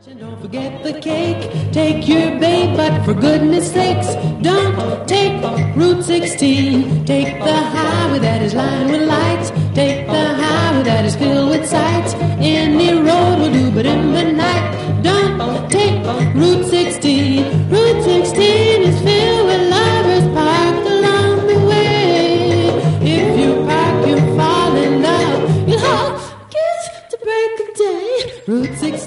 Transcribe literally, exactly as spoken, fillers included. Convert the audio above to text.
And don't forget the cake, take your babe, but for goodness sakes, don't take Route sixteen. Take the highway that is lined with lights, take the highway that is filled with sights. Any road will do, but in the night, don't take Route sixteen. Route sixteen is filled with lovers parked along the way. If you park, you fall in love, you'll all kiss to break of day. Route sixteen